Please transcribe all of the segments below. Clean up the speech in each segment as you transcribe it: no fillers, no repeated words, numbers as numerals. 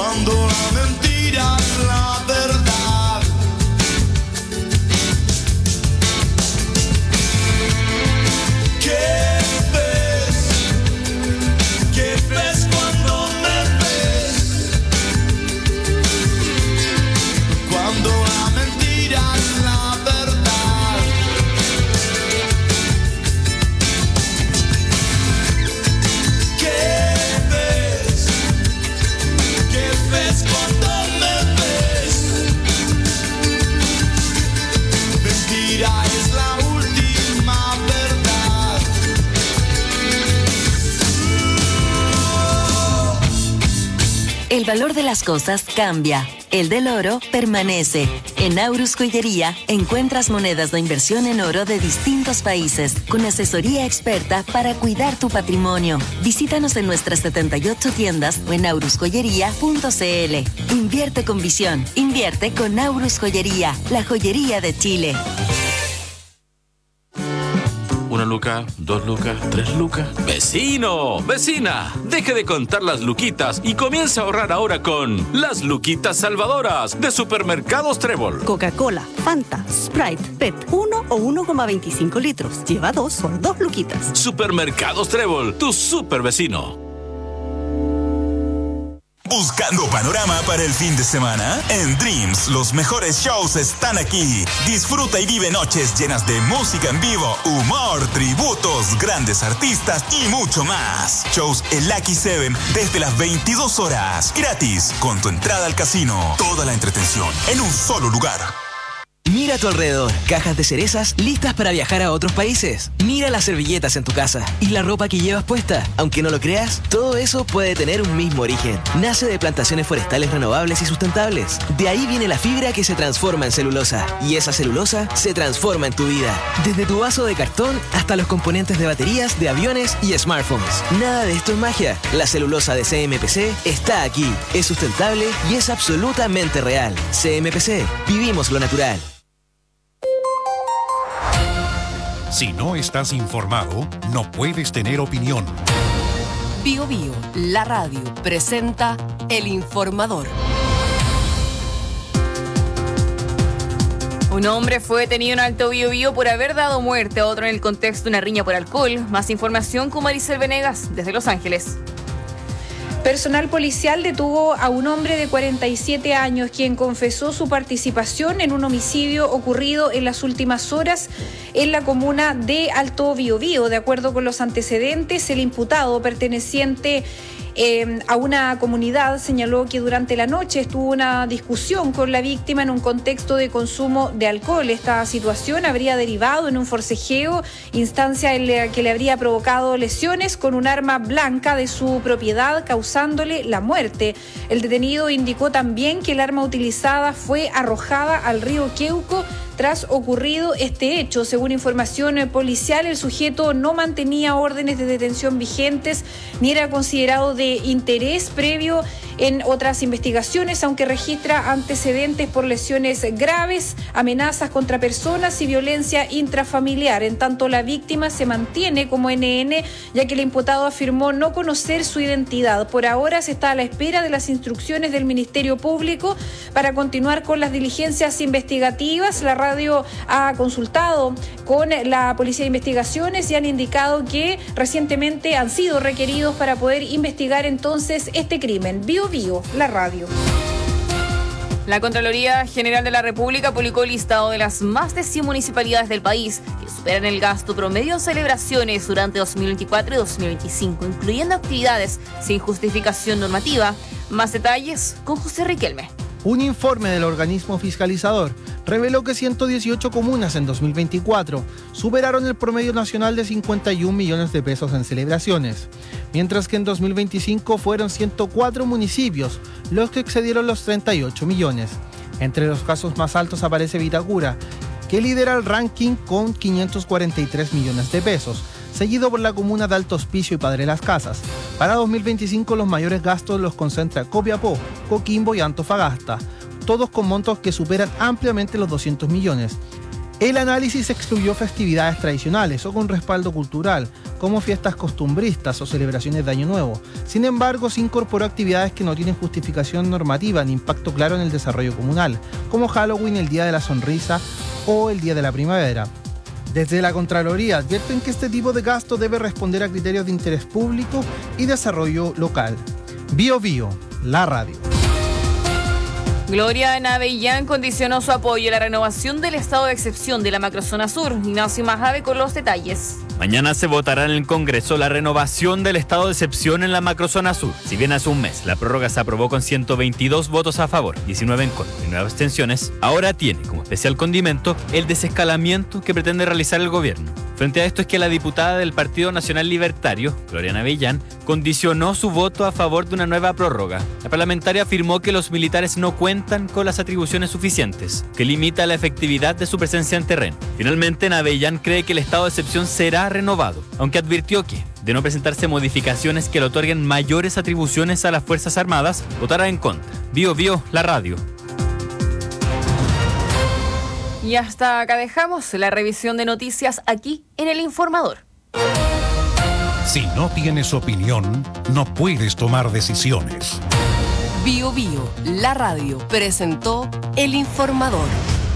Cuando la mentira es la verdad. ¿Qué ves? ¿Qué ves cuando me ves? Cuando la mentira es la verdad. ¿Qué ves? ¿Qué ves cuando me ves? Mentira es la última verdad. El valor de las cosas cambia. El del oro permanece. En Aurus Joyería encuentras monedas de inversión en oro de distintos países, con asesoría experta para cuidar tu patrimonio. Visítanos en nuestras 78 tiendas o en aurusjoyería.cl. Invierte con visión. Invierte con Aurus Joyería, la joyería de Chile. 1 luca, 2 lucas, 3 lucas. ¡Vecino! ¡Vecina! Deje de contar las luquitas y comienza a ahorrar ahora con las Luquitas Salvadoras de Supermercados Trébol. Coca-Cola, Fanta, Sprite, PET, 1 o 1,25 litros. Lleva 2 por 2 luquitas. Supermercados Trébol, tu super vecino. ¿Buscando panorama para el fin de semana? En Dreams, los mejores shows están aquí. Disfruta y vive noches llenas de música en vivo, humor, tributos, grandes artistas y mucho más. Shows en Lucky 7 desde las 22 horas. Gratis, con tu entrada al casino. Toda la entretención en un solo lugar. Mira a tu alrededor, cajas de cerezas listas para viajar a otros países. Mira las servilletas en tu casa y la ropa que llevas puesta. Aunque no lo creas, todo eso puede tener un mismo origen. Nace de plantaciones forestales renovables y sustentables. De ahí viene la fibra que se transforma en celulosa. Y esa celulosa se transforma en tu vida. Desde tu vaso de cartón hasta los componentes de baterías, de aviones y smartphones. Nada de esto es magia. La celulosa de CMPC está aquí. Es sustentable y es absolutamente real. CMPC, vivimos lo natural. Si no estás informado, no puedes tener opinión. Bio Bio, la radio, presenta El Informador. Un hombre fue detenido en Alto Biobío por haber dado muerte a otro en el contexto de una riña por alcohol. Más información con Maricel Venegas, desde Los Ángeles. Personal policial detuvo a un hombre de 47 años quien confesó su participación en un homicidio ocurrido en las últimas horas en la comuna de Alto Biobío. De acuerdo con los antecedentes, el imputado perteneciente a una comunidad señaló que durante la noche estuvo una discusión con la víctima en un contexto de consumo de alcohol. Esta situación habría derivado en un forcejeo, instancia en la que le habría provocado lesiones con un arma blanca de su propiedad, causándole la muerte. El detenido indicó también que el arma utilizada fue arrojada al río Queuco tras ocurrido este hecho. Según información policial, el sujeto no mantenía órdenes de detención vigentes ni era considerado de interés previo en otras investigaciones, aunque registra antecedentes por lesiones graves, amenazas contra personas y violencia intrafamiliar. En tanto, la víctima se mantiene como NN, ya que el imputado afirmó no conocer su identidad. Por ahora se está a la espera de las instrucciones del Ministerio Público para continuar con las diligencias investigativas. La radio ha consultado con la Policía de Investigaciones y han indicado que recientemente han sido requeridos para poder investigar entonces este crimen. Bio Bio, la radio. La Contraloría General de la República publicó el listado de las más de 100 municipalidades del país que superan el gasto promedio en celebraciones durante 2024 y 2025, incluyendo actividades sin justificación normativa. Más detalles con José Riquelme. Un informe del organismo fiscalizador reveló que 118 comunas en 2024 superaron el promedio nacional de 51 millones de pesos en celebraciones, mientras que en 2025 fueron 104 municipios los que excedieron los 38 millones. Entre los casos más altos aparece Vitacura, que lidera el ranking con 543 millones de pesos, seguido por la comuna de Alto Hospicio y Padre Las Casas. Para 2025 los mayores gastos los concentra Copiapó, Coquimbo y Antofagasta, todos con montos que superan ampliamente los 200 millones. El análisis excluyó festividades tradicionales o con respaldo cultural, como fiestas costumbristas o celebraciones de Año Nuevo. Sin embargo, se incorporó actividades que no tienen justificación normativa ni impacto claro en el desarrollo comunal, como Halloween, el Día de la Sonrisa o el Día de la Primavera. Desde la Contraloría advierten que este tipo de gasto debe responder a criterios de interés público y desarrollo local. Bio Bio, la radio. Gloria Navellán condicionó su apoyo a la renovación del estado de excepción de la macrozona sur. Ignacio Majave con los detalles. Mañana se votará en el Congreso la renovación del estado de excepción en la macrozona sur. Si bien hace un mes la prórroga se aprobó con 122 votos a favor, 19 en contra y 9 abstenciones, ahora tiene como especial condimento el desescalamiento que pretende realizar el gobierno. Frente a esto es que la diputada del Partido Nacional Libertario, Gloria Navellán, condicionó su voto a favor de una nueva prórroga. La parlamentaria afirmó que los militares no cuentan con las atribuciones suficientes, que limita la efectividad de su presencia en terreno. Finalmente, Navellán cree que el estado de excepción será renovado, aunque advirtió que, de no presentarse modificaciones que le otorguen mayores atribuciones a las Fuerzas Armadas, votará en contra. Bio Bio, la radio. Y hasta acá dejamos la revisión de noticias aquí en El Informador. Si no tienes opinión, no puedes tomar decisiones. Bio Bio, la radio, presentó El Informador.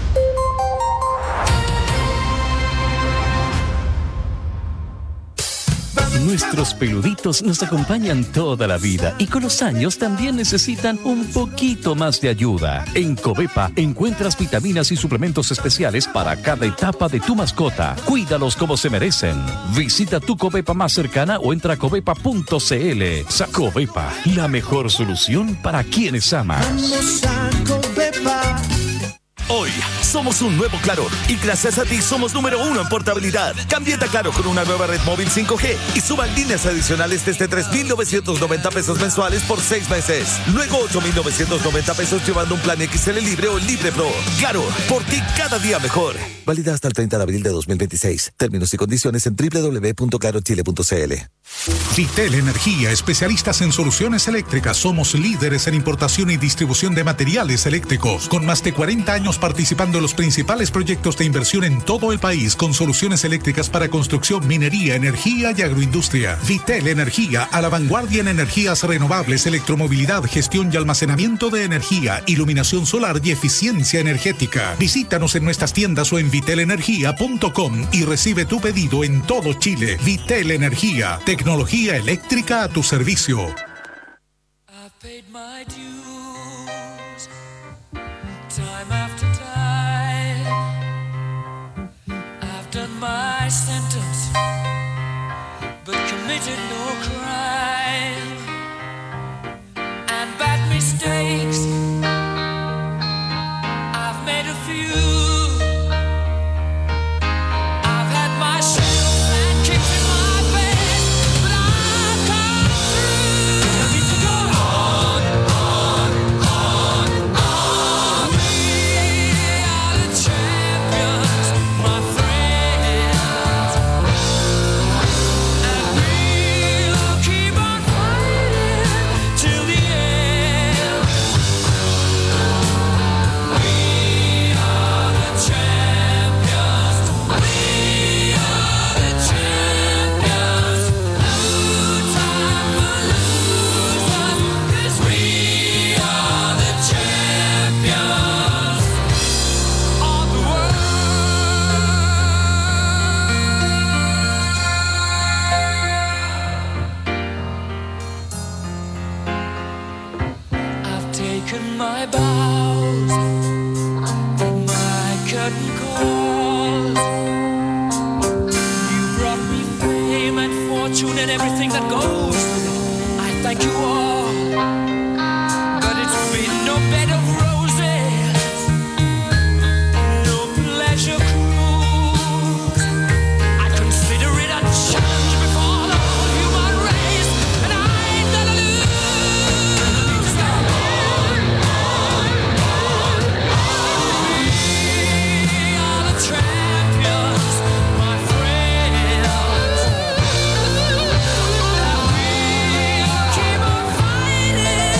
Nuestros peluditos nos acompañan toda la vida y con los años también necesitan un poquito más de ayuda. En Covepa encuentras vitaminas y suplementos especiales para cada etapa de tu mascota. Cuídalos como se merecen. Visita tu Covepa más cercana o entra a covepa.cl. Covepa, la mejor solución para quienes amas. Vamos a Covepa. Hoy somos un nuevo Claro y gracias a ti somos número 1 en portabilidad. Cámbiate a Claro con una nueva red móvil 5G y suban líneas adicionales desde 3,990 pesos mensuales por 6 meses. Luego 8,990 pesos llevando un plan XL Libre o Libre Pro. Claro, por ti cada día mejor. Válida hasta el 30 de abril de 2026. Términos y condiciones en www.clarochile.cl. Vitel Energía, especialistas en soluciones eléctricas. Somos líderes en importación y distribución de materiales eléctricos. Con más de 40 años participando en los principales proyectos de inversión en todo el país con soluciones eléctricas para construcción, minería, energía y agroindustria. Vitel Energía, a la vanguardia en energías renovables, electromovilidad, gestión y almacenamiento de energía, iluminación solar y eficiencia energética. Visítanos en nuestras tiendas o en vitelenergia.com y recibe tu pedido en todo Chile. Vitel Energía, tecnología eléctrica a tu servicio. Time after time, I've done my sentence, but committed no crime, and bad mistakes, I've made a few. I've had my share and kicked in my face, but I've come through. I need to go on, on, on, on. Champions, my friends, and we'll keep on fighting till the end. We are the champions. We are the champions. No time for losers, 'cause we are the champions. I've taken my bows, my curtain calls. You brought me fame and fortune and everything that goes with it. I thank you all, but it's been no bed of roses, no pleasure cruise. I consider it a challenge before the whole human race, and I ain't gonna lose. We are the champions, my friends. We'll keep on fighting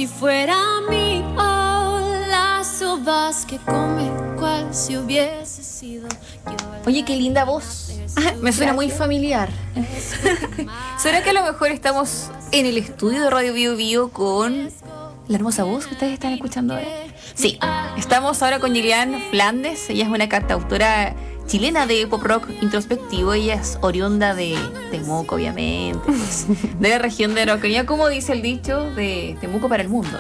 si fuera mío, las uvas que come cual si hubiese sido yo. Oye, qué linda voz. Me suena muy familiar. ¿Será que a lo mejor estamos en el estudio de Radio Bio Bio con la hermosa voz que ustedes están escuchando ahora? Sí, estamos ahora con Gillian Flandes. Ella es una cantautora chilena de pop rock introspectivo. Ella es oriunda de Temuco, obviamente, pues, de la región de Araucanía, como dice el dicho, de Temuco para el mundo.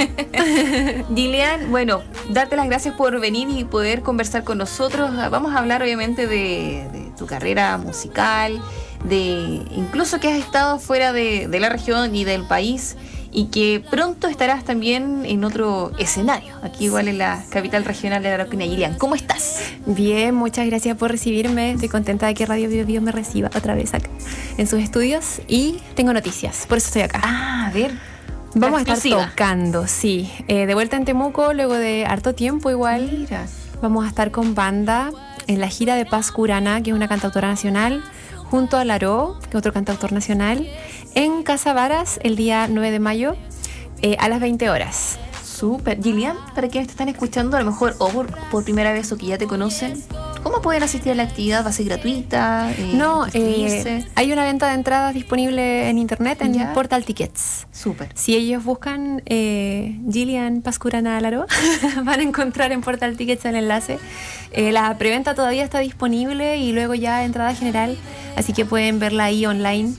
Gillian, bueno, darte las gracias por venir y poder conversar con nosotros. Vamos a hablar obviamente de tu carrera musical, de incluso que has estado fuera de la región y del país, y que pronto estarás también en otro escenario, aquí igual en la capital regional de la Araucanía. Gillian, ¿cómo estás? Bien, muchas gracias por recibirme. Estoy contenta de que Radio Bio Bio me reciba otra vez acá en sus estudios, y tengo noticias, por eso estoy acá. A ver. Vamos a estar tocando, sí. De vuelta en Temuco, luego de harto tiempo igual. Mira. Vamos a estar con banda en la gira de Paz Curana, que es una cantautora nacional, junto a Laró, que es otro cantautor nacional, en Casa Varas el día 9 de mayo a las 20 horas. Súper. Gillian, para quienes te están escuchando, a lo mejor o por primera vez o que ya te conocen, ¿cómo pueden asistir a la actividad? ¿Va a ser gratuita? No, hay una venta de entradas disponible en internet, en ¿Ya? Portal Tickets. Súper. Si ellos buscan Gillian Paz Curana Laró, van a encontrar en Portal Tickets el enlace. La preventa todavía está disponible y luego ya entrada general, así que pueden verla ahí online.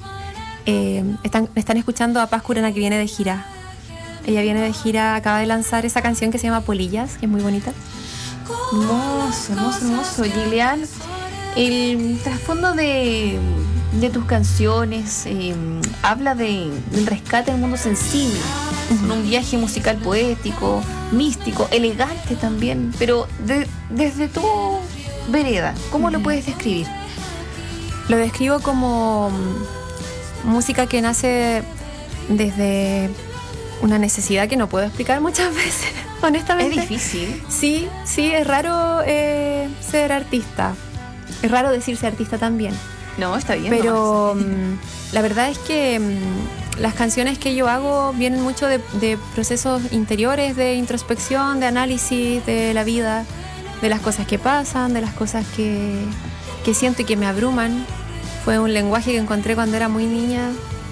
Están escuchando a Paz Curana, que viene de gira. Ella viene de gira, acaba de lanzar esa canción que se llama Polillas, que es muy bonita. Hermoso, hermoso, hermoso. Gillian, el trasfondo de tus canciones habla del rescate del mundo sensible, un viaje musical poético, místico, elegante también, pero desde tu vereda, ¿cómo lo puedes describir? Lo describo como música que nace desde una necesidad que no puedo explicar muchas veces, honestamente. Es difícil. Sí, es raro ser artista. Es raro decirse artista también. No, está bien. Pero la verdad es que las canciones que yo hago vienen mucho de procesos interiores, de introspección, de análisis de la vida, de las cosas que pasan, de las cosas que siento y que me abruman. Fue un lenguaje que encontré cuando era muy niña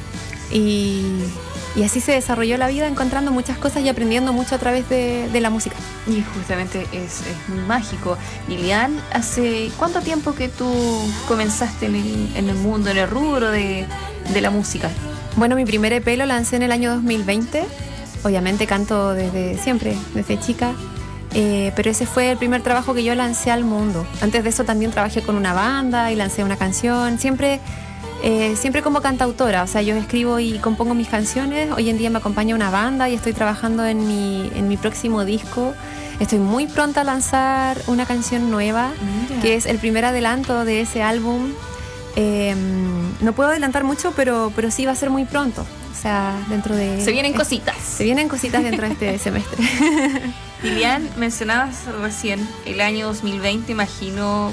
y así se desarrolló la vida, encontrando muchas cosas y aprendiendo mucho a través de la música. Y justamente es muy mágico. Gillian, ¿hace cuánto tiempo que tú comenzaste en el mundo, en el rubro de la música? Bueno, mi primer EP lo lancé en el año 2020. Obviamente canto desde siempre, desde chica. Pero ese fue el primer trabajo que yo lancé al mundo. Antes de eso también trabajé con una banda y lancé una canción. Siempre como cantautora, o sea, yo escribo y compongo mis canciones. Hoy en día me acompaña una banda y estoy trabajando en mi próximo disco. Estoy muy pronta a lanzar una canción nueva, que es el primer adelanto de ese álbum. No puedo adelantar mucho, pero sí va a ser muy pronto. O sea, dentro de... Se vienen cositas. Se vienen cositas dentro de este semestre. Gillian, mencionabas recién el año 2020, imagino,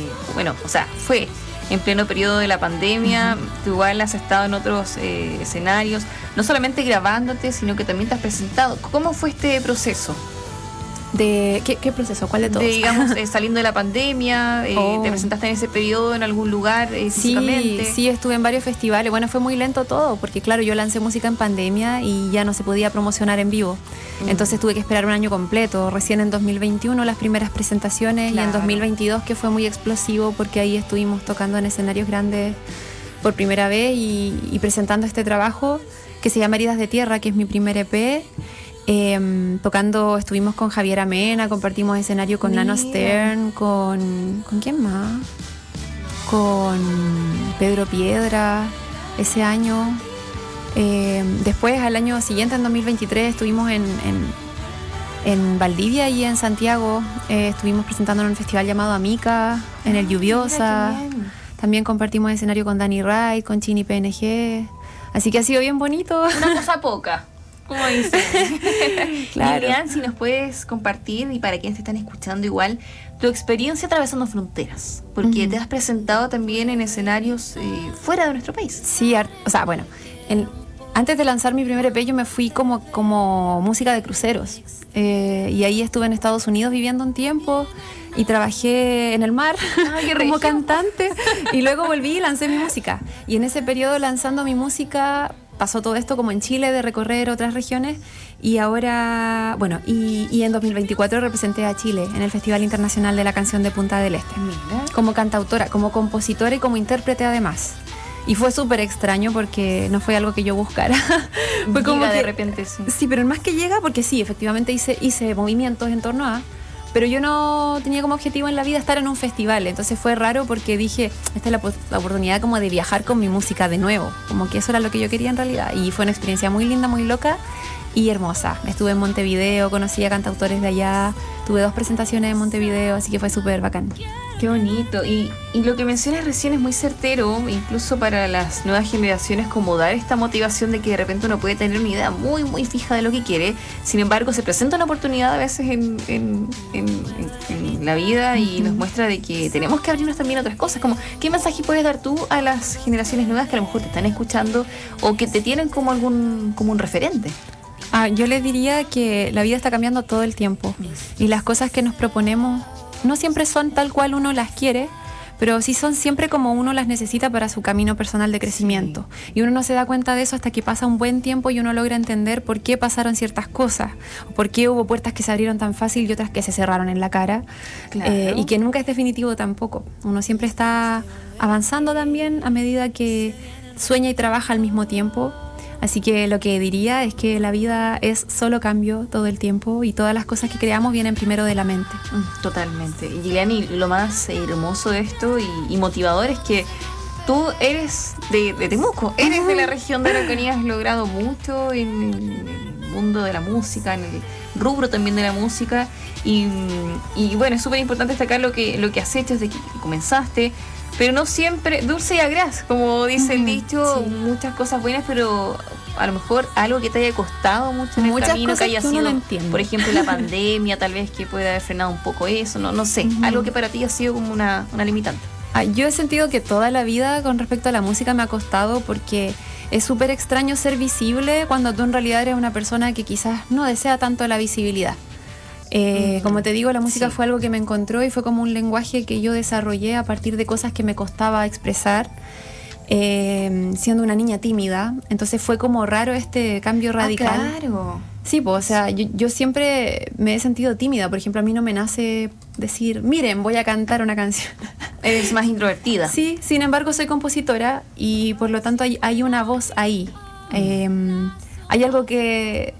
fue en pleno periodo de la pandemia. Tú igual has estado en otros escenarios, no solamente grabándote, sino que también te has presentado. ¿Cómo fue este proceso? ¿De qué proceso? ¿Cuál de todos? Digamos, saliendo de la pandemia, ¿te presentaste en ese periodo en algún lugar físicamente? Sí, estuve en varios festivales. Bueno, fue muy lento todo, porque claro, yo lancé música en pandemia y ya no se podía promocionar en vivo. Entonces tuve que esperar un año completo. Recién en 2021 las primeras presentaciones, claro. Y en 2022 que fue muy explosivo, porque ahí estuvimos tocando en escenarios grandes por primera vez y presentando este trabajo que se llama Heridas de Tierra, que es mi primer EP. Tocando, estuvimos con Javier Amena, compartimos escenario con Nano Stern, ¿con quién más? Con Pedro Piedra ese año. Después, al año siguiente, en 2023, estuvimos en Valdivia y en Santiago. Estuvimos presentando en un festival llamado Amica, en el Lluviosa. También compartimos escenario con Danny Wright, con Chini PNG. Así que ha sido bien bonito. Una cosa poca, como dicen. Claro. Gillian, si nos puedes compartir, y para quienes te están escuchando igual, tu experiencia atravesando fronteras, porque te has presentado también en escenarios fuera de nuestro país. Sí, Antes de lanzar mi primer EP yo me fui como música de cruceros. Y ahí estuve en Estados Unidos viviendo un tiempo y trabajé en el mar como cantante. Y luego volví y lancé mi música. Y en ese periodo lanzando mi música pasó todo esto como en Chile, de recorrer otras regiones. Y ahora, bueno, y en 2024 representé a Chile en el Festival Internacional de la Canción de Punta del Este. Mira. Como cantautora, como compositora y como intérprete además. Y fue súper extraño porque no fue algo que yo buscara. Fue como Llega que, de repente, sí. Sí, pero más que llega, porque sí, efectivamente hice movimientos en torno a... Pero yo no tenía como objetivo en la vida estar en un festival. Entonces fue raro porque dije, esta es la oportunidad como de viajar con mi música de nuevo. Como que eso era lo que yo quería en realidad. Y fue una experiencia muy linda, muy loca y hermosa. Estuve en Montevideo, conocí a cantautores de allá. Tuve 2 presentaciones en Montevideo, así que fue súper bacán. Qué bonito. Y lo que mencionas recién es muy certero, incluso para las nuevas generaciones, como dar esta motivación de que de repente uno puede tener una idea muy, muy fija de lo que quiere. Sin embargo, se presenta una oportunidad a veces en la vida y nos muestra de que tenemos que abrirnos también a otras cosas. Como, ¿qué mensaje puedes dar tú a las generaciones nuevas que a lo mejor te están escuchando o que te tienen como un referente? Yo les diría que la vida está cambiando todo el tiempo y las cosas que nos proponemos no siempre son tal cual uno las quiere, pero sí son siempre como uno las necesita para su camino personal de crecimiento. Y uno no se da cuenta de eso hasta que pasa un buen tiempo y uno logra entender por qué pasaron ciertas cosas, por qué hubo puertas que se abrieron tan fácil y otras que se cerraron en la cara. Claro. Y que nunca es definitivo tampoco. Uno siempre está avanzando también a medida que sueña y trabaja al mismo tiempo. Así que lo que diría es que la vida es solo cambio todo el tiempo y todas las cosas que creamos vienen primero de la mente. Totalmente. Y Giuliani, lo más hermoso de esto y motivador es que tú eres de Temuco, eres de la región de Araucanía, has logrado mucho en el mundo de la música, en el rubro también de la música y bueno, es súper importante destacar lo que has hecho desde que comenzaste. Pero no siempre, dulce y agraz, como dice el dicho, sí. Muchas cosas buenas, pero a lo mejor algo que te haya costado mucho en el camino, que haya sido, por ejemplo, la pandemia, tal vez que pueda haber frenado un poco eso, no sé, algo que para ti ha sido como una limitante. Yo he sentido que toda la vida con respecto a la música me ha costado porque es súper extraño ser visible cuando tú en realidad eres una persona que quizás no desea tanto la visibilidad. Como te digo, la música fue algo que me encontró y fue como un lenguaje que yo desarrollé a partir de cosas que me costaba expresar, siendo una niña tímida. Entonces fue como raro este cambio radical. Claro. Sí, pues, o sea, yo siempre me he sentido tímida. Por ejemplo, a mí no me nace decir, miren, voy a cantar una canción. Eres más introvertida. Sí, sin embargo soy compositora y por lo tanto hay una voz ahí. Hay algo que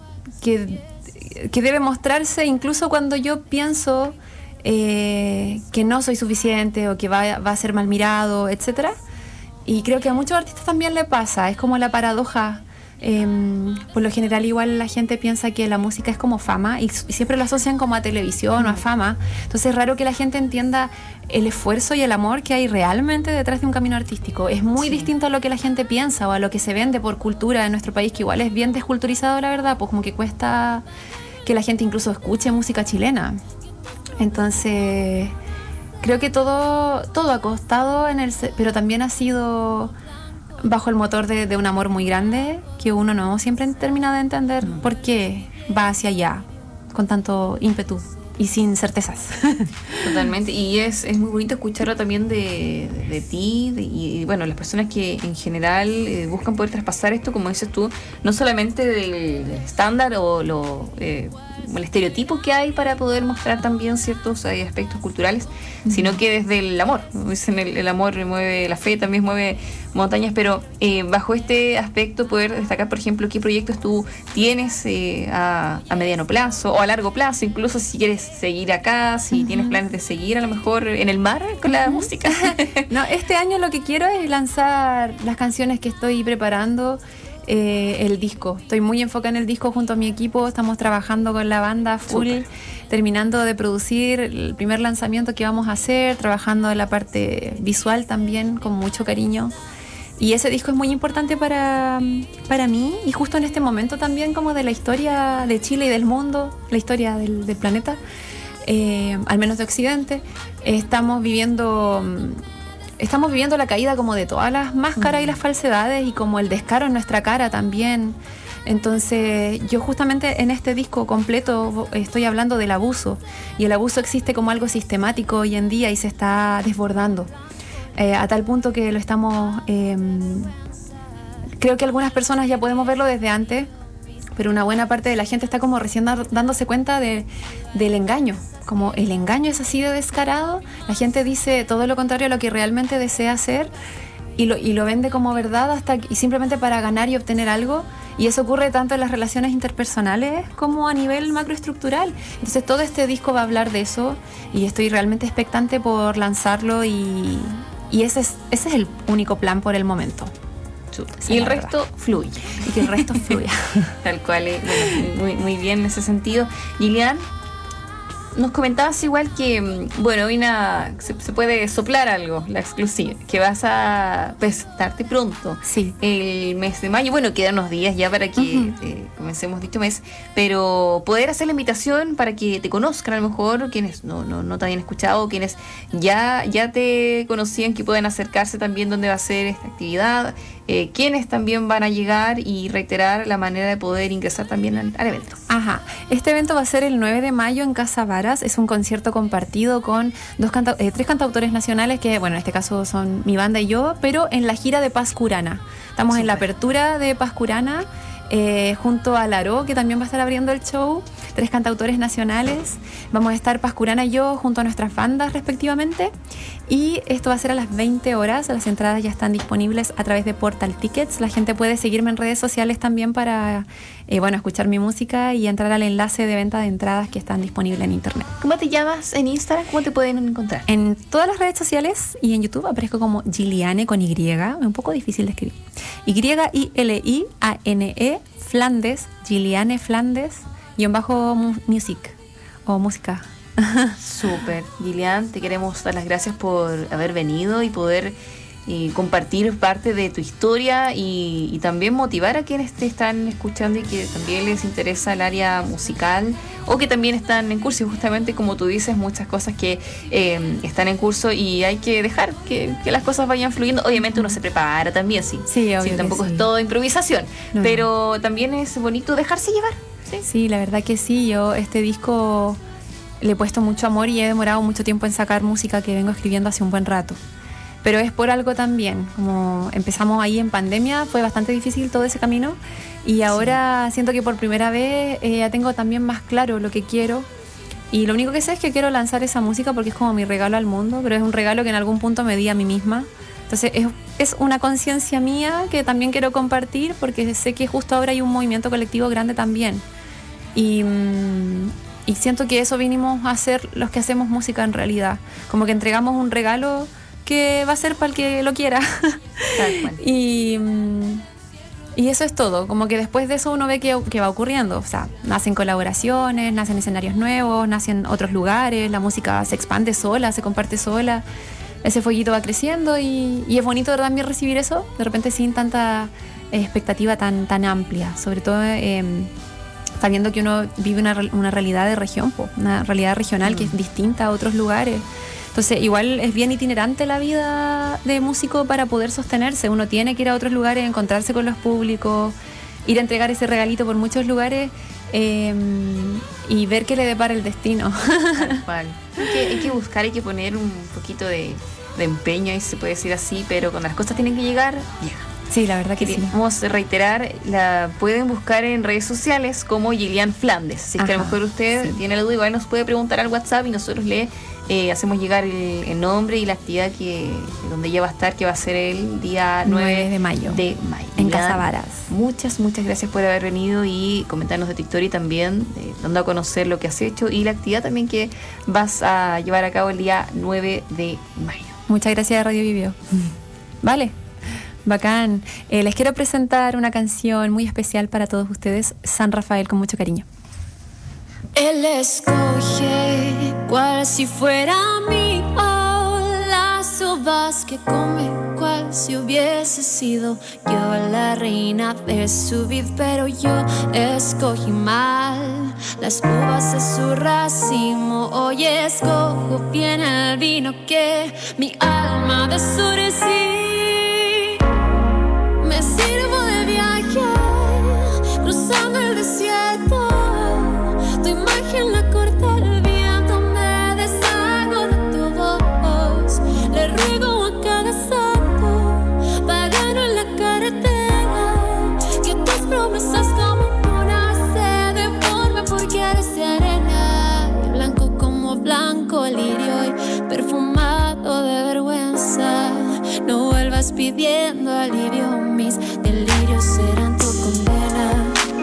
debe mostrarse incluso cuando yo pienso que no soy suficiente o que va a ser mal mirado, etcétera. Y creo que a muchos artistas también le pasa, es como la paradoja. Por lo general igual la gente piensa que la música es como fama y siempre lo asocian como a televisión o a fama. Entonces es raro que la gente entienda el esfuerzo y el amor que hay realmente detrás de un camino artístico. Es muy distinto a lo que la gente piensa o a lo que se vende por cultura en nuestro país, que igual es bien desculturizado, la verdad, pues como que cuesta que la gente incluso escuche música chilena. Entonces creo que todo ha costado pero también ha sido bajo el motor de un amor muy grande que uno no siempre termina de entender por qué va hacia allá con tanto ímpetu y sin certezas. Totalmente, y es muy bonito escucharlo también de ti y bueno, las personas que en general buscan poder traspasar esto, como dices tú, no solamente del estándar o el estereotipo que hay para poder mostrar también ciertos aspectos culturales, sino que desde el amor. Dicen el amor mueve la fe, también mueve montañas, pero bajo este aspecto poder destacar, por ejemplo, qué proyectos tú tienes a mediano plazo o a largo plazo, incluso si quieres seguir acá, si tienes planes de seguir a lo mejor en el mar con la música. No, este año lo que quiero es lanzar las canciones que estoy preparando, el disco. Estoy muy enfocada en el disco junto a mi equipo, estamos trabajando con la banda full, terminando de producir el primer lanzamiento que vamos a hacer, trabajando en la parte visual también con mucho cariño. Y ese disco es muy importante para mí y justo en este momento también como de la historia de Chile y del mundo, la historia del planeta, al menos de Occidente. Estamos viviendo estamos viviendo la caída como de todas las máscaras y las falsedades y como el descaro en nuestra cara también. Entonces yo justamente en este disco completo estoy hablando del abuso, y el abuso existe como algo sistemático hoy en día y se está desbordando a tal punto que lo estamos creo que algunas personas ya podemos verlo desde antes, pero una buena parte de la gente está como recién dándose cuenta del engaño. Como el engaño es así de descarado, la gente dice todo lo contrario a lo que realmente desea hacer y lo vende como verdad y simplemente para ganar y obtener algo. Y eso ocurre tanto en las relaciones interpersonales como a nivel macroestructural. Entonces todo este disco va a hablar de eso y estoy realmente expectante por lanzarlo y ese es el único plan por el momento. Y el resto fluye. Y que el resto fluya. Tal cual, bueno, muy bien en ese sentido. Gillian, nos comentabas igual que, bueno, hoy se puede soplar algo, la exclusiva, que vas a presentarte pronto. Sí. El mes de mayo, bueno, quedan unos días ya para que comencemos dicho mes, pero poder hacer la invitación para que te conozcan a lo mejor, quienes no te habían escuchado, quienes ya te conocían, que pueden acercarse también dónde va a ser esta actividad, quienes también van a llegar y reiterar la manera de poder ingresar también al evento. Ajá, este evento va a ser el 9 de mayo en Casa Varas, es un concierto compartido con tres cantautores nacionales que, bueno, en este caso son mi banda y yo, pero en la gira de Paz Curana. Estamos en la apertura de Paz Curana, junto a Laró, que también va a estar abriendo el show, 3 cantautores nacionales. Vamos a estar Paz Curana y yo junto a nuestras bandas respectivamente, y esto va a ser a las 20 horas. Las entradas ya están disponibles a través de Portal Tickets. La gente puede seguirme en redes sociales también para escuchar mi música y entrar al enlace de venta de entradas que están disponibles en internet. ¿Cómo te llamas en Instagram? ¿Cómo te pueden encontrar? En todas las redes sociales y en YouTube aparezco como Giliane con Y, es un poco difícil de escribir. YILIANE Flandes, Giliane Flandes _music o música. Súper. Gillian, te queremos dar las gracias por haber venido y poder compartir parte de tu historia y también motivar a quienes te están escuchando y que también les interesa el área musical o que también están en curso. Y justamente como tú dices, muchas cosas que están en curso y hay que dejar que las cosas vayan fluyendo. Obviamente uno se prepara también, sí, obvio, tampoco sí. Es todo improvisación, no. Pero también es bonito dejarse llevar. Sí, la verdad que sí. Yo este disco le he puesto mucho amor y he demorado mucho tiempo en sacar música que vengo escribiendo hace un buen rato. Pero es por algo también, como empezamos ahí en pandemia, fue bastante difícil todo ese camino y ahora siento que por primera vez ya tengo también más claro lo que quiero y lo único que sé es que quiero lanzar esa música porque es como mi regalo al mundo, pero es un regalo que en algún punto me di a mí misma. Entonces es una conciencia mía que también quiero compartir porque sé que justo ahora hay un movimiento colectivo grande también y siento que eso vinimos a hacer los que hacemos música en realidad, como que entregamos un regalo que va a ser para el que lo quiera. Y eso es todo, como que después de eso uno ve que va ocurriendo, o sea, nacen colaboraciones, nacen escenarios nuevos, nacen otros lugares, la música se expande sola, se comparte sola, ese fueguito va creciendo y es bonito también recibir eso, de repente sin tanta expectativa tan amplia, sobre todo sabiendo que uno vive una realidad de región, una realidad regional que es distinta a otros lugares. Entonces igual es bien itinerante la vida de músico para poder sostenerse. Uno tiene que ir a otros lugares, encontrarse con los públicos, ir a entregar ese regalito por muchos lugares y ver qué le depara el destino. Tal cual. Hay que buscar, hay que poner un poquito de empeño, y se puede decir así, pero cuando las cosas tienen que llegar, llegan. Sí, la verdad que sí. Vamos a reiterar, la pueden buscar en redes sociales como Gillian Flandes. Si es que a lo mejor usted tiene la duda, igual nos puede preguntar al WhatsApp y nosotros le hacemos llegar el nombre y la actividad donde ella va a estar, que va a ser el día 9 de mayo. En Casa Varas. Muchas gracias por haber venido y comentarnos de tu historia y también dando a conocer lo que has hecho y la actividad también que vas a llevar a cabo el día 9 de mayo. Muchas gracias a Radio Vivio. Vale. Bacán. Les quiero presentar una canción muy especial para todos ustedes, San Rafael, con mucho cariño. Él escoge cual si fuera mí, las uvas que come cual si hubiese sido yo la reina de su vid, pero yo escogí mal las uvas es su racimo. Hoy escojo bien el vino que mi alma desurecí. Me sirvo de viaje cruzando el desierto. Tu imagen la corta el viento, me deshago de tu voz. Le ruego a cada santo pagano en la carretera que tus promesas como una se deformen porque eres de arena, blanco como blanco lirio y perfumado de vergüenza. No vuelvas pidiendo alivio, mis delirios serán tu condena.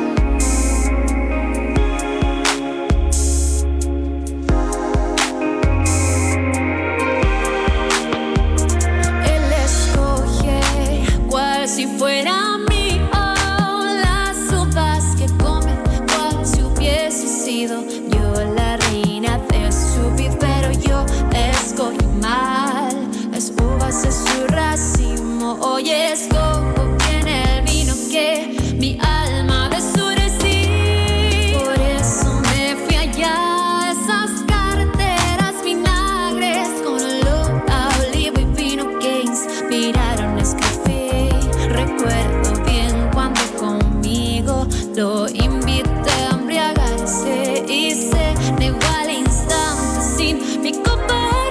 Él escoge cual si fuera mío, las uvas que come cual si hubiese sido yo la reina de su vida, pero yo escogí mal. Las uvas es su racimo. Hoy escojo bien el vino que mi alma desurecí. Por eso me fui allá, esas carreteras vinagres con olor a olivo y vino que inspiraron a escribir. Recuerdo bien cuando conmigo lo invité a embriagarse y se negó al instante sin mi copa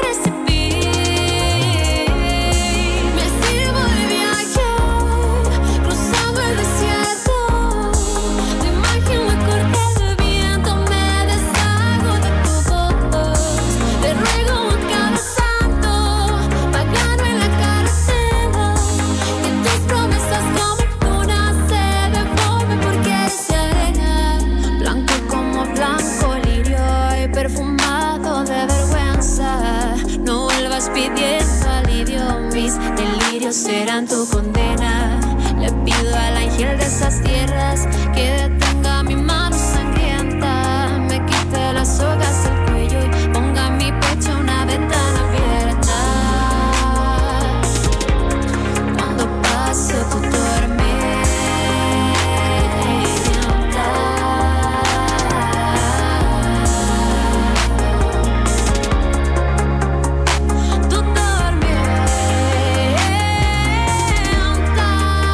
recibir. Me sirvo de viaje cruzando el desierto. Tu imagen la corta el viento, me deshago de tu voz. Le ruego a cada santo pagano en la carretera que tus promesas como luna se deformen porque eres de arena, blanco como blanco lirio y perfumado de vergüenza. No vuelvas pidiendo alivio, mis delirios serán tu condena. Le pido al ángel de esas tierras que detenga mi mano sangrienta, me quite las sogas del cuello y ponga en mi pecho una ventana abierta. Cuando paso tu tormenta, tu tormenta.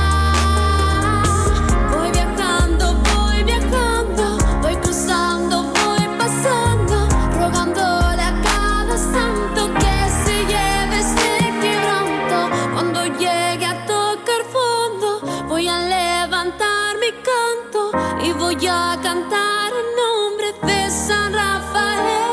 Voy viajando, voy cruzando, voy pasando, rogándole a cada santo que se lleve ese quebranto. Cuando llegue a tocar fondo, voy a levantar mi canto y voy a cantar en nombre de San Rafael.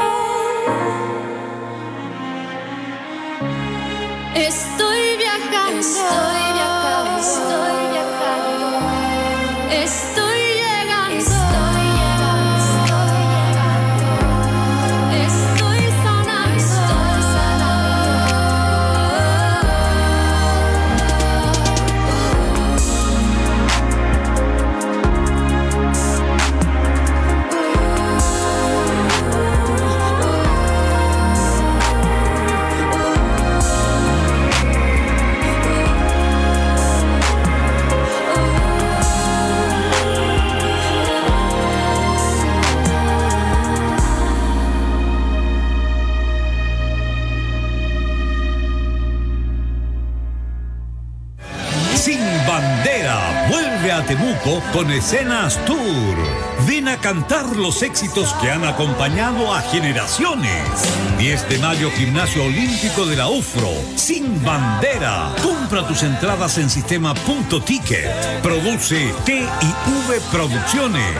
Estoy viajando, estoy viajando, estoy viajando, estoy llegando, estoy llegando, estoy sanando, estoy Sin Bandera vuelve a Temuco con Escenas Tour. Ven a cantar los éxitos que han acompañado a generaciones. 10 de mayo, Gimnasio Olímpico de la UFRO. Sin Bandera. Compra tus entradas en sistema.ticket. Produce T&V Producciones.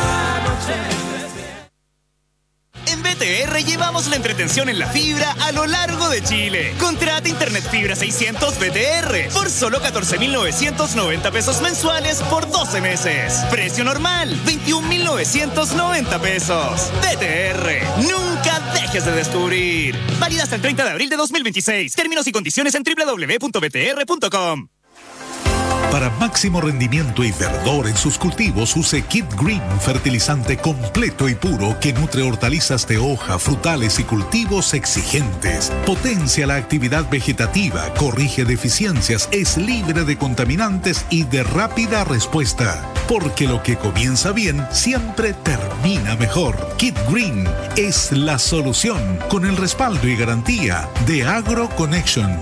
En BTR llevamos la entretención en la fibra a lo largo de Chile. Contrata Internet Fibra 600 BTR por solo 14,990 pesos mensuales por 12 meses. Precio normal, 21,990 pesos. BTR, nunca dejes de descubrir. Válida hasta el 30 de abril de 2026. Términos y condiciones en www.btr.com. Para máximo rendimiento y verdor en sus cultivos, use Kid Green, fertilizante completo y puro que nutre hortalizas de hoja, frutales y cultivos exigentes. Potencia la actividad vegetativa, corrige deficiencias, es libre de contaminantes y de rápida respuesta. Porque lo que comienza bien siempre termina mejor. Kid Green es la solución, con el respaldo y garantía de AgroConnection.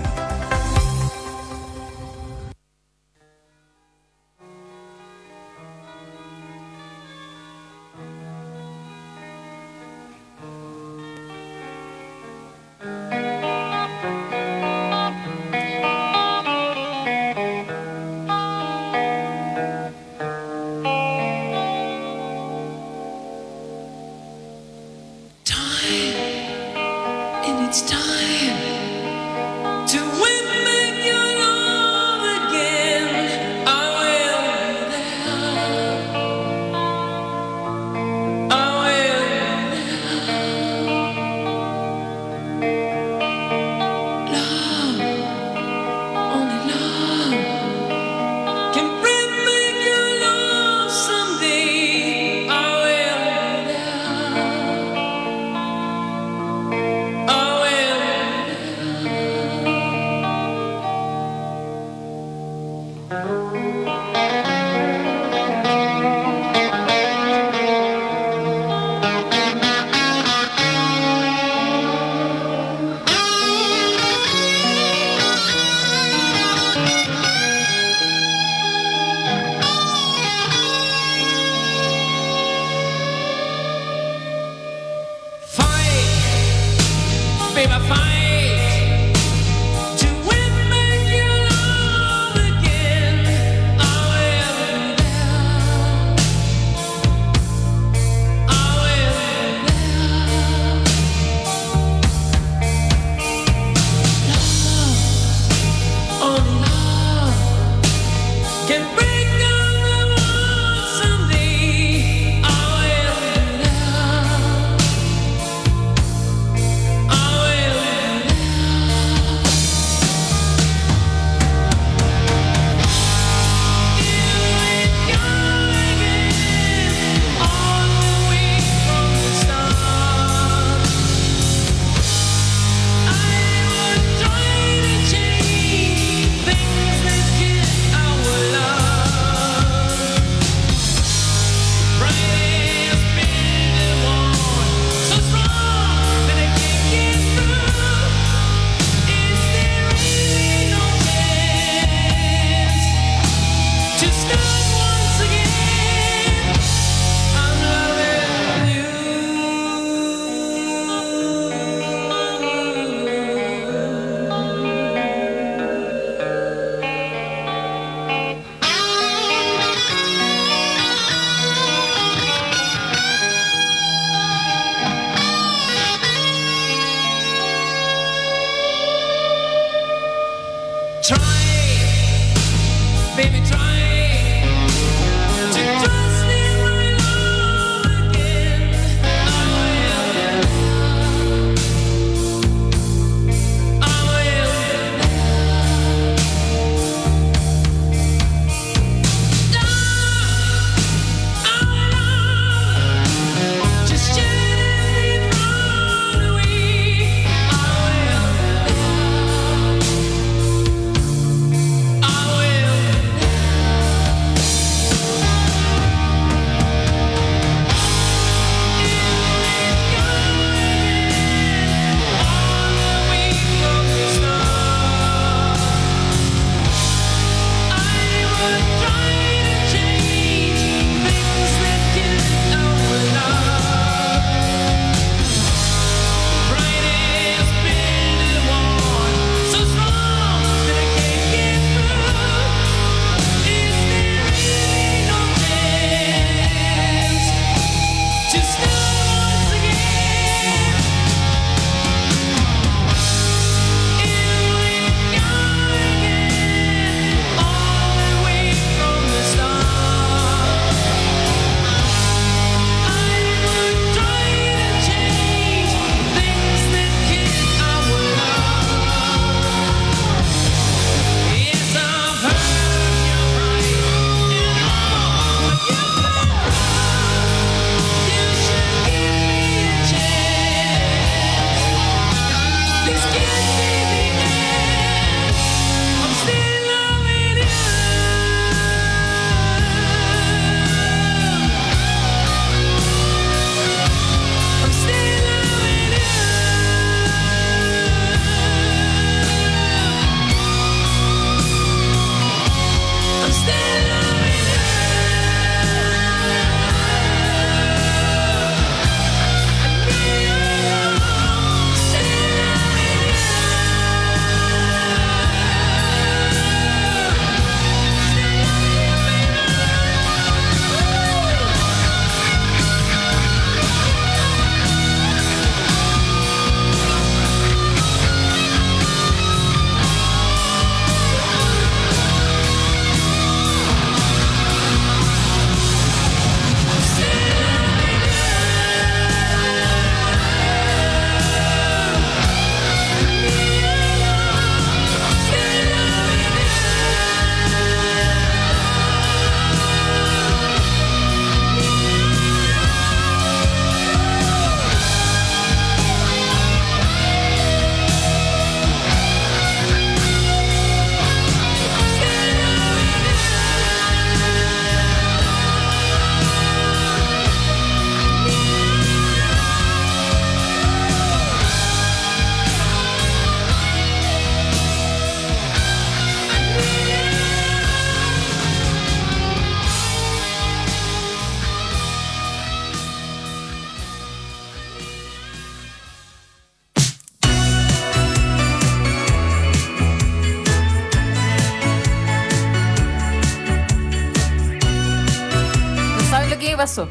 pasó.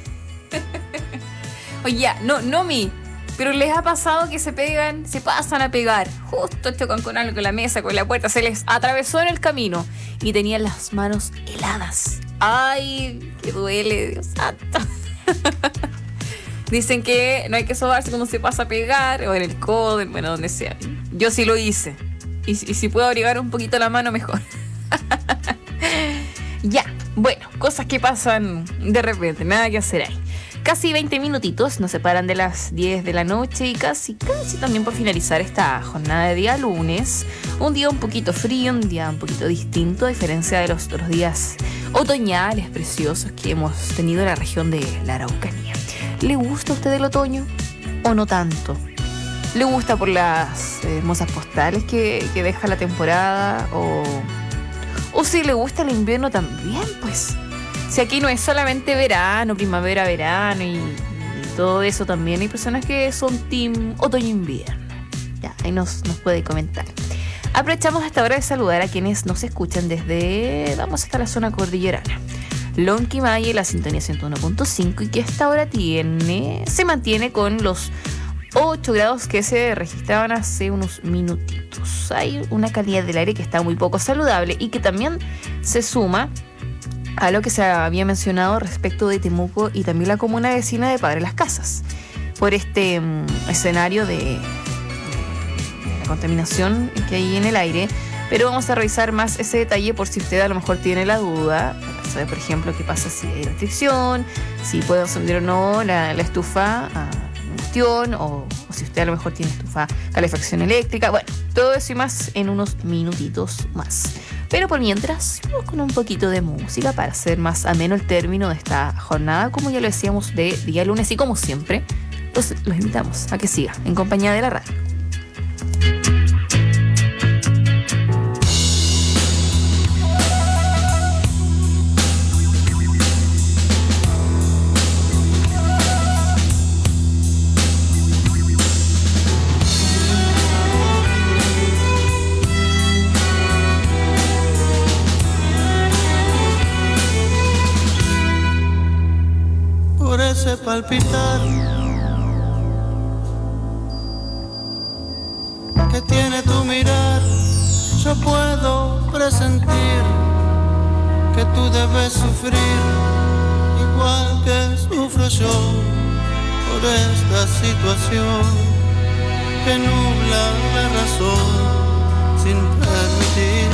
Oye, ya, no mi. Pero les ha pasado que se pasan a pegar. Justo chocan con algo, con la mesa, con la puerta. Se les atravesó en el camino. Y tenían las manos heladas. ¡Ay! ¡Que duele, Dios santo! Dicen que no hay que sobarse cuando se pasa a pegar. O en el codo, bueno, donde sea. Yo sí lo hice. Y si puedo abrigar un poquito la mano, mejor. Ya, bueno, cosas que pasan de repente. Nada que hacer ahí. Casi 20 minutitos nos separan de las 10 de la noche y casi también por finalizar esta jornada de día lunes. Un día un poquito frío, un día un poquito distinto, a diferencia de los otros días otoñales preciosos que hemos tenido en la región de la Araucanía. ¿Le gusta a usted el otoño o no tanto? ¿Le gusta por las hermosas postales que deja la temporada? ¿O si le gusta el invierno también, pues? Si aquí no es solamente verano, primavera, verano y todo eso también. Hay personas que son team otoño-invierno. Ya, ahí nos puede comentar. Aprovechamos esta hora de saludar a quienes nos escuchan vamos hasta la zona cordillerana. Lonquimay, la sintonía 101.5 y que a esta hora se mantiene con los 8 grados que se registraban hace unos minutitos. Hay una calidad del aire que está muy poco saludable y que también se suma a lo que se había mencionado respecto de Temuco y también la comuna vecina de Padre Las Casas, por este escenario de la contaminación que hay en el aire. Pero vamos a revisar más ese detalle por si usted a lo mejor tiene la duda, para saber, por ejemplo, qué pasa si hay restricción, si puede encender o no la estufa a combustión, o si usted a lo mejor tiene estufa calefacción eléctrica. Bueno, todo eso y más en unos minutitos más. Pero por mientras, vamos con un poquito de música para hacer más ameno el término de esta jornada, como ya lo decíamos, de día lunes. Y como siempre, los invitamos a que siga en compañía de la radio. Ese palpitar que tiene tu mirar, yo puedo presentir que tú debes sufrir igual que sufro yo por esta situación que nubla la razón sin permitir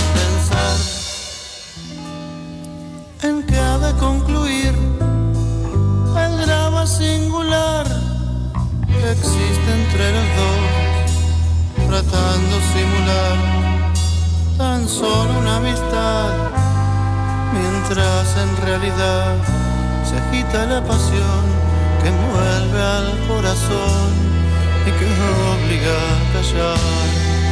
pensar en que ha de concluir el drama singular que existe entre los dos, tratando simular tan solo una amistad, mientras en realidad se agita la pasión que envuelve al corazón y que obliga a callar.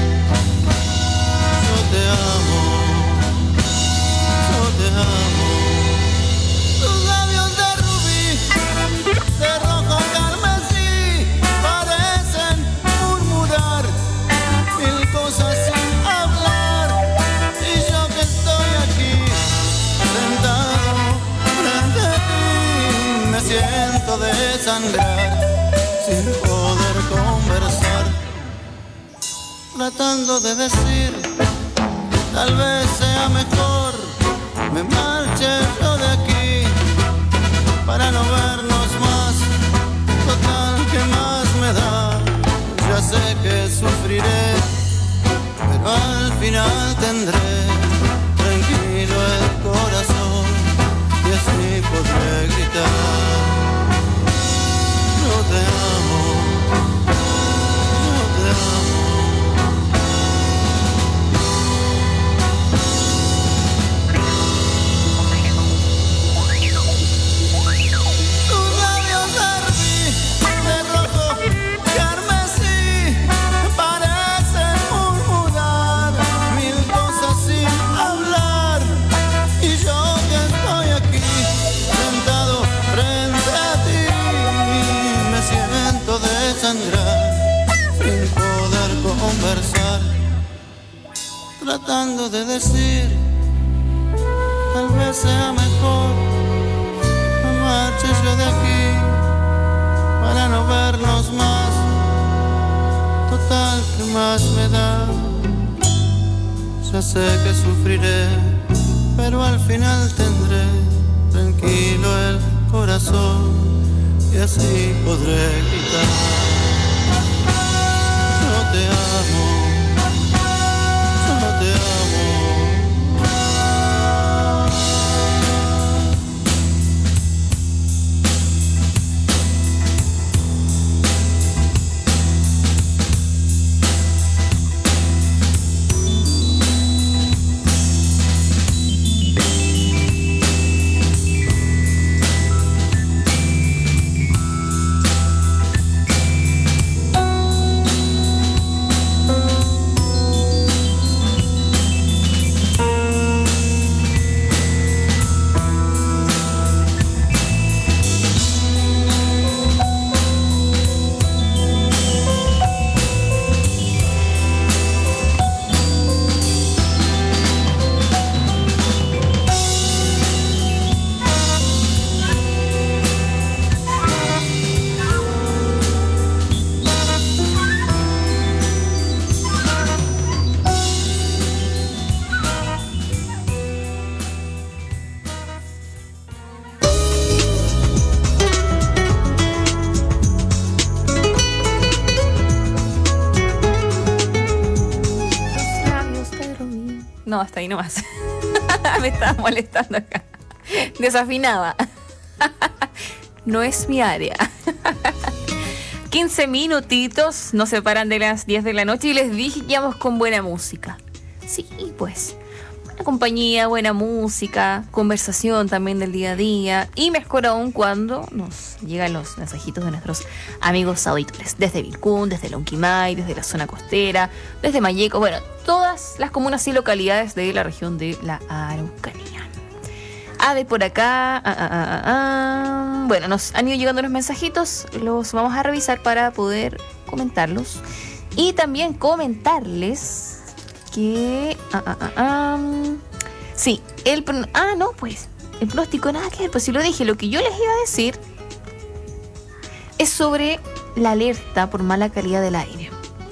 Yo te amo, yo te amo. De rojo carmesí parecen murmurar mil cosas sin hablar, y yo que estoy aquí sentado frente a ti me siento desangrar sin poder conversar, tratando de decir tal vez sea mejor me marche yo de aquí para no vernos más. Total, ¿qué más me da? Ya sé que sufriré, pero al final tendré tranquilo el corazón y así podré gritar. Yo te amo, yo te amo. Sin poder conversar, tratando de decir tal vez sea mejor me marche de aquí para no vernos más. Total, ¿qué más me da? Ya sé que sufriré, pero al final tendré tranquilo el corazón y así podré gritar: yo te amo, yo te amo. No, hasta ahí nomás. Me estaba molestando acá. Desafinada. No es mi área. 15 minutitos nos separan de las 10 de la noche y les dije que íbamos con buena música. Sí, pues. Buena compañía, buena música, conversación también del día a día. Y mejor aún cuando nos llegan los mensajitos de nuestros amigos auditores. Desde Vilcún, desde Lonquimay, desde la zona costera, desde Malleco. Bueno, todas las comunas y localidades de la región de la Araucanía. De por acá. Bueno, nos han ido llegando los mensajitos. Los vamos a revisar para poder comentarlos. Y también comentarles que... sí, el pronóstico nada que ver. Pues si lo dije, lo que yo les iba a decir es sobre la alerta por mala calidad del aire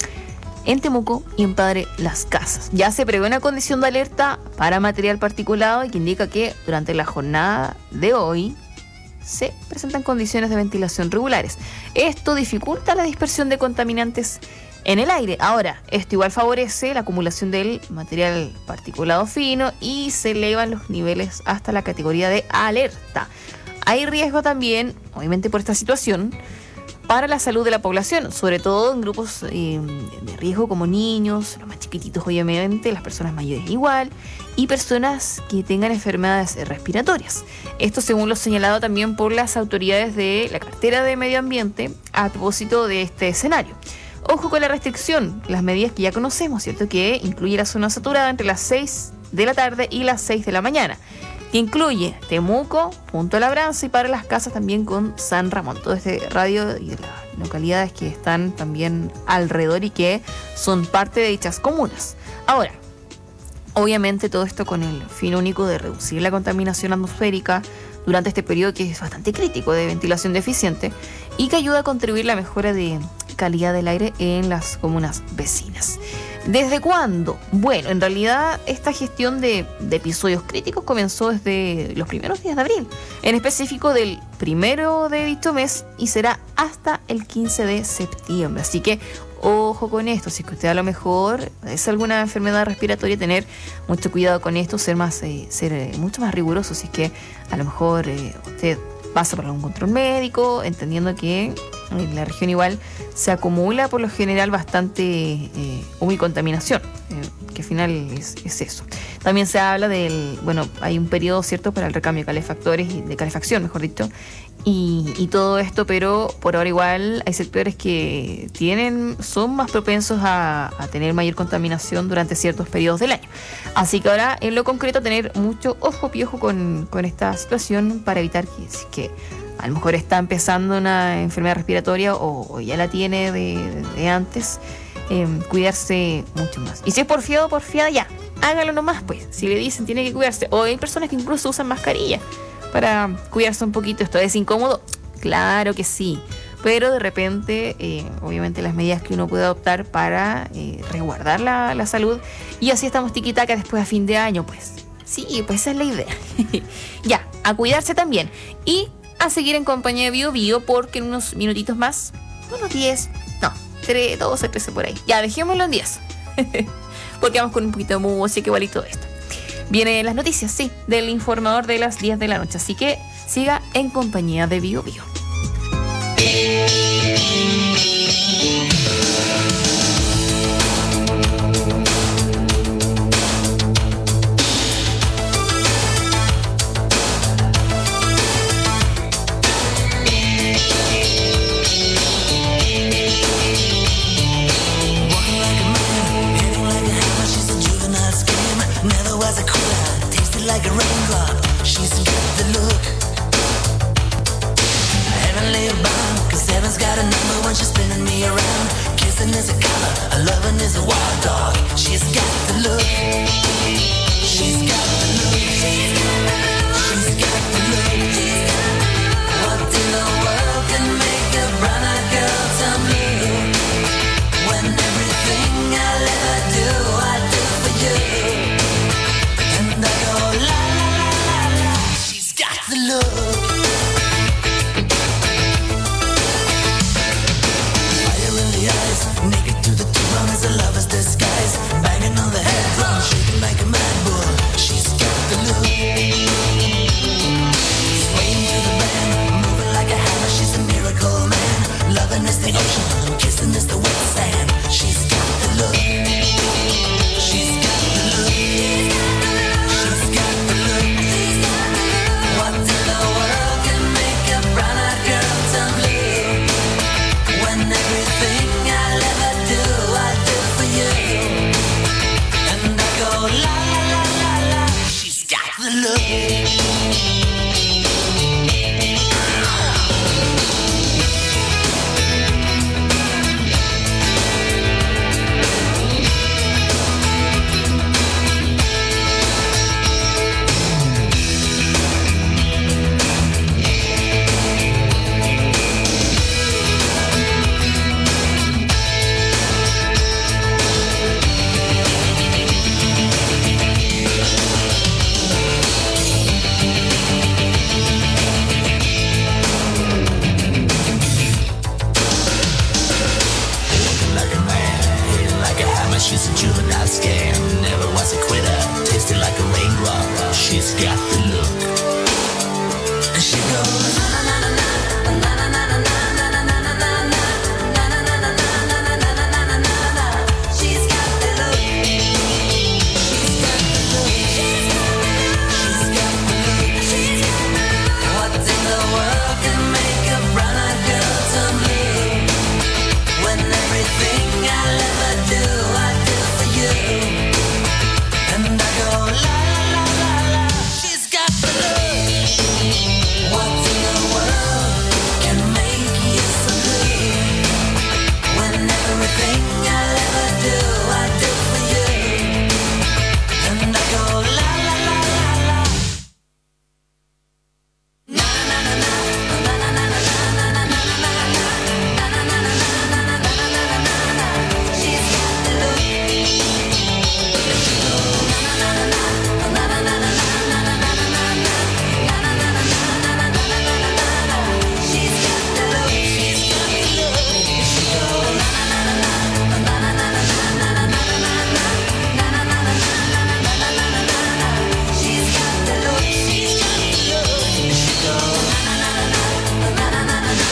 en Temuco y en Padre Las Casas. Ya se prevé una condición de alerta para material particulado y que indica que durante la jornada de hoy se presentan condiciones de ventilación regulares. Esto dificulta la dispersión de contaminantes en el aire. Ahora, esto igual favorece la acumulación del material particulado fino y se elevan los niveles hasta la categoría de alerta. Hay riesgo también, obviamente por esta situación, para la salud de la población, sobre todo en grupos de riesgo como niños, los más chiquititos obviamente, las personas mayores igual, y personas que tengan enfermedades respiratorias. Esto según lo señalado también por las autoridades de la cartera de Medio Ambiente a propósito de este escenario. Ojo con la restricción, las medidas que ya conocemos, ¿cierto? Que incluye la zona saturada entre las 6 de la tarde y las 6 de la mañana. Que incluye Temuco, Punta Labranza y Padre Las Casas también con San Ramón. Todo este radio y las localidades que están también alrededor y que son parte de dichas comunas. Ahora, obviamente todo esto con el fin único de reducir la contaminación atmosférica durante este periodo que es bastante crítico de ventilación deficiente y que ayuda a contribuir a la mejora de calidad del aire en las comunas vecinas. ¿Desde cuándo? Bueno, en realidad esta gestión de episodios críticos comenzó desde los primeros días de abril, en específico del 1 de dicho mes y será hasta el 15 de septiembre. Así que ojo con esto, si es que usted a lo mejor es alguna enfermedad respiratoria, tener mucho cuidado con esto, ser mucho más riguroso si es que a lo mejor usted pasa por algún control médico, entendiendo que en la región igual se acumula por lo general bastante humo y contaminación, que al final es eso. También se habla hay un periodo cierto para el recambio de calefactores, de calefacción mejor dicho, y todo esto, pero por ahora igual hay sectores que son más propensos a tener mayor contaminación durante ciertos periodos del año. Así que ahora en lo concreto tener mucho ojo piojo con esta situación para evitar que a lo mejor está empezando una enfermedad respiratoria o ya la tiene de antes, cuidarse mucho más. Y si es porfiado o porfiada, ya, hágalo nomás pues. Si le dicen tiene que cuidarse, o hay personas que incluso usan mascarilla, para cuidarse un poquito. ¿Esto es incómodo? Claro que sí. Pero de repente, obviamente las medidas que uno puede adoptar para resguardar la salud. Y así estamos tiquitaca después a fin de año, pues. Sí, pues esa es la idea. Ya, a cuidarse también. Y a seguir en compañía de Bio Bio, porque en unos minutitos más, unos 10, no, 12, 13 por ahí. Ya, dejémoslo en 10. Porque vamos con un poquito de música igual y todo esto. Vienen las noticias, sí, del informador de las 10 de la noche. Así que siga en compañía de Bio Bio. Like a raindrop, she's got the look. Heavenly bound, 'cause heaven's got a number when she's spinning me around. Kissing is a color, a loving is a wild dog. She's got the look. She's got the look. She's got the look. What in the world can make a brown-eyed girl turn blue? When everything I'll ever do, I do for you. And I go la la la la la. She's got the look. Fire in the eyes, naked to the tone as a lover's disguise. Banging on the head drum, shaking like a mad bull. She's got the look. Swaying to the band, moving like a hammer. She's a miracle man. Loving is the ocean, kissing is the wet sand. She's got the look. She's got the look. She's got the look. What in the world can make a brown-eyed girl turn blue? When everything I'll ever do, I do for you. And I go la la la la la. She's got the look. She's a juvenile scam, never was a quitter, tasted like a raindrop. She's got the look. And she goes na na na na na na na na na na na na na. She's got the look. She's got the look. She's got the look. What in the world can make a brown-eyed girl turn blue? When everything I'll ever do, I do for you. And I go la la la la la. She's got the look. What in the world can make you so blue? When everything I'll ever do, I do for you. And I go la la la la la. Na na na na na na na na na na na na na. She's got the look. She goes na na na na na na na na na na na na. She's got the look. She's got the look. She goes na na na na na na na na na na na na. She's got the look. She's got the look. She goes na na na na na na na na na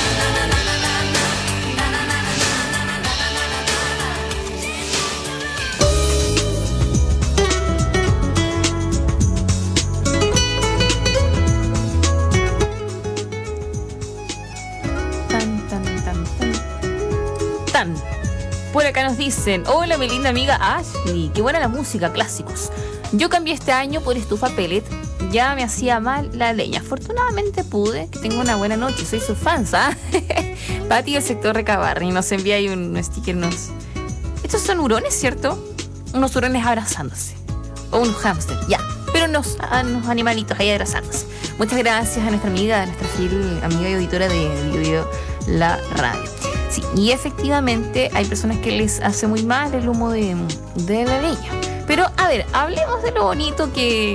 Tan, tan, tan, tan. Tan. Por acá nos dicen: hola, mi linda amiga Ashley, qué buena la música, clásicos. Yo cambié este año por estufa pellet. Ya me hacía mal la leña. Afortunadamente pude. Que tenga una buena noche. Soy su fan, ¿ah? Pati del sector Recabarri nos envía ahí un sticker. Estos son hurones, ¿cierto? Unos hurones abrazándose. O unos hámster, ya. Pero unos animalitos ahí abrazándose. Muchas gracias a nuestra fiel amiga y auditora de Bio La Radio. Sí, y efectivamente hay personas que les hace muy mal el humo de la leña. Pero, a ver, hablemos de lo bonito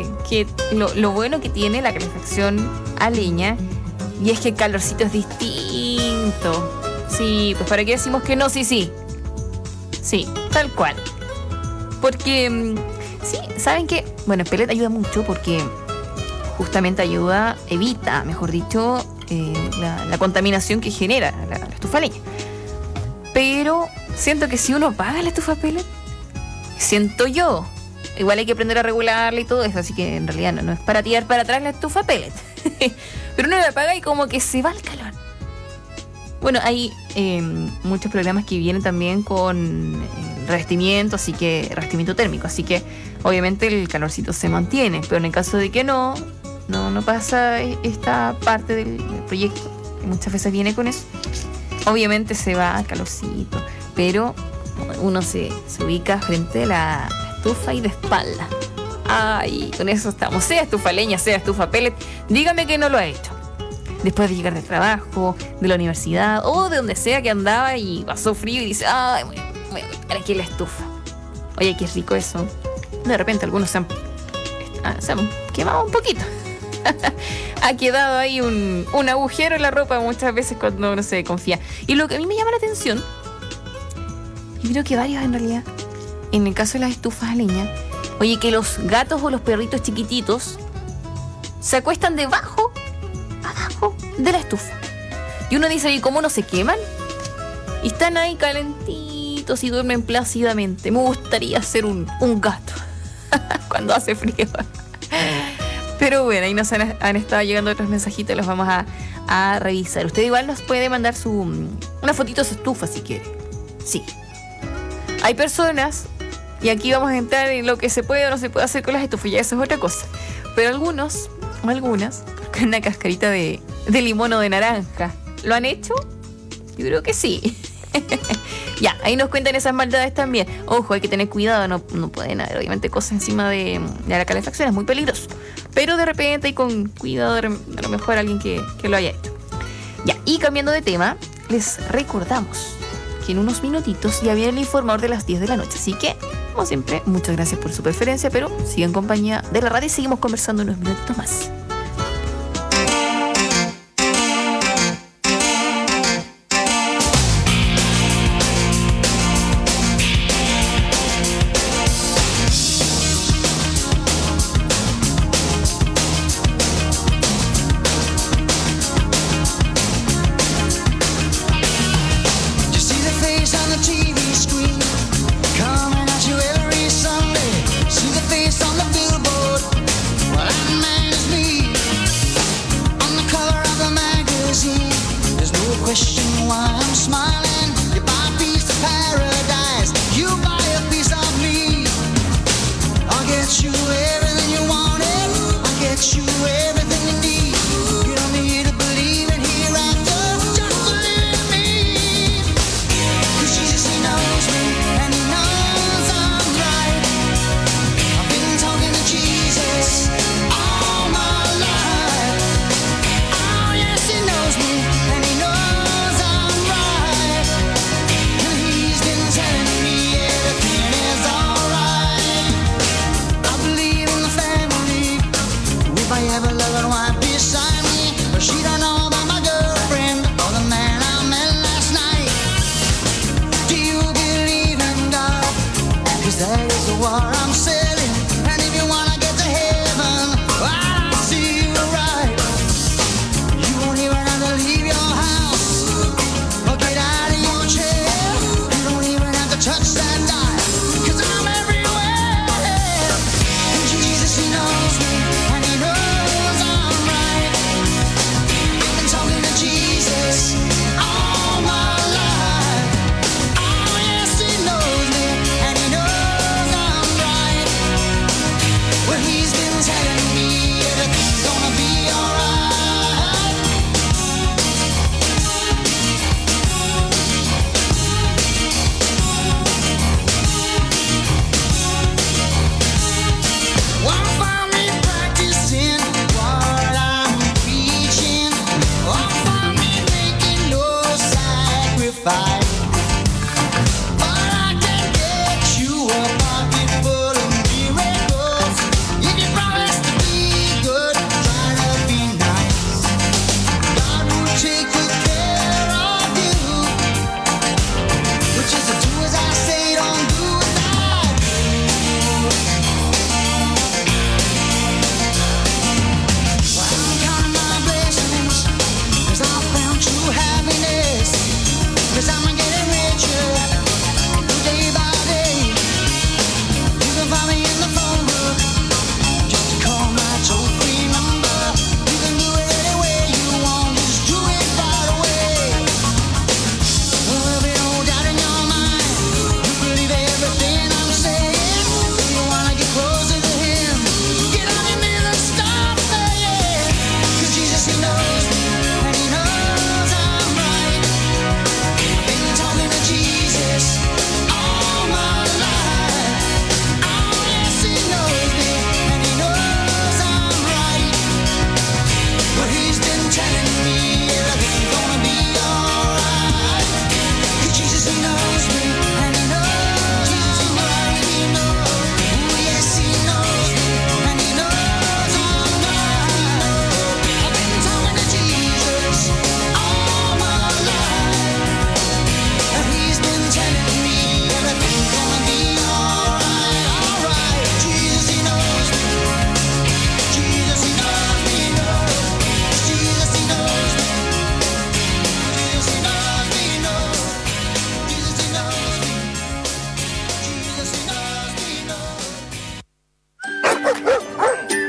lo bueno que tiene la calefacción a leña. Y es que el calorcito es distinto. Sí, pues ¿para qué decimos que no? Sí, tal cual. Porque, sí, ¿saben qué? Bueno, el pellet ayuda mucho porque justamente evita, mejor dicho, la contaminación que genera la estufa a leña. Pero siento que si uno apaga la estufa pellet, siento yo, igual hay que aprender a regularla y todo eso, así que en realidad no es para tirar para atrás la estufa pellet. Pero uno la apaga y como que se va el calor. Bueno, hay muchos programas que vienen también con revestimiento térmico, así que obviamente el calorcito se mantiene, pero en el caso de que no pasa esta parte del proyecto, que muchas veces viene con eso, obviamente se va al calorcito, pero uno se ubica frente a la estufa y de espalda. Ay, con eso estamos, sea estufa leña, sea estufa pellet, dígame que no lo ha hecho. Después de llegar del trabajo, de la universidad o de donde sea que andaba y pasó frío y dice, ay, voy a poner aquí la estufa. Oye, qué rico eso. De repente algunos se han quemado un poquito. Ha quedado ahí un agujero en la ropa muchas veces cuando uno se confía. Y lo que a mí me llama la atención, y creo que varios en realidad, en el caso de las estufas a leña, oye, que los gatos o los perritos chiquititos se acuestan abajo de la estufa. Y uno dice, ¿y cómo no se queman? Y están ahí calentitos y duermen plácidamente. Me gustaría ser un gato cuando hace frío. Pero bueno, ahí nos han estado llegando otros mensajitos, los vamos a revisar. Usted igual nos puede mandar una fotito de su estufa si quiere. Sí. Hay personas, y aquí vamos a entrar en lo que se puede o no se puede hacer con las estufas, ya eso es otra cosa. Pero algunos o algunas con una cascarita de limón o de naranja, ¿lo han hecho? Yo creo que sí. Ya, ahí nos cuentan esas maldades también. Ojo, hay que tener cuidado, no pueden haber obviamente cosas encima de la calefacción, es muy peligroso. Pero de repente y con cuidado, a lo mejor alguien que lo haya hecho. Ya, y cambiando de tema, les recordamos que en unos minutitos ya viene el informador de las 10 de la noche. Así que, como siempre, muchas gracias por su preferencia, pero sigan en compañía de la radio y seguimos conversando unos minutitos más. Oh, yes, he knows me, and he knows I'm right.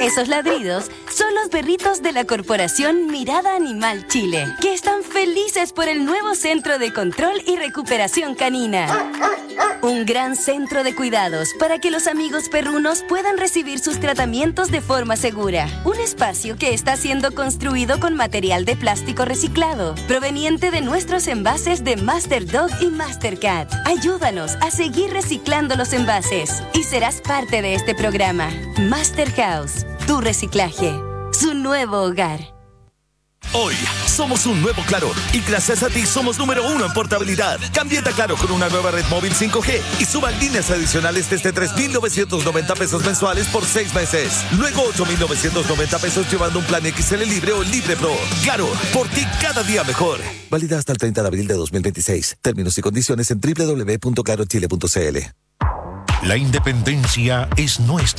Esos ladridos son los perritos de la Corporación Mirada Animal Chile, que están felices por el nuevo Centro de Control y Recuperación Canina. Un gran centro de cuidados para que los amigos perrunos puedan recibir sus tratamientos de forma segura. Un espacio que está siendo construido con material de plástico reciclado, proveniente de nuestros envases de Master Dog y Master Cat. Ayúdanos a seguir reciclando los envases y serás parte de este programa. Master House, tu reciclaje, su nuevo hogar. Hoy somos un nuevo Claro y gracias a ti somos número 1 en portabilidad. Cámbiate a Claro con una nueva red móvil 5G y suban líneas adicionales desde 3,990 pesos mensuales por 6 meses. Luego 8,990 pesos llevando un plan XL Libre o Libre Pro. Claro, por ti cada día mejor. Válida hasta el 30 de abril de 2026. Términos y condiciones en www.clarochile.cl. La independencia es nuestra.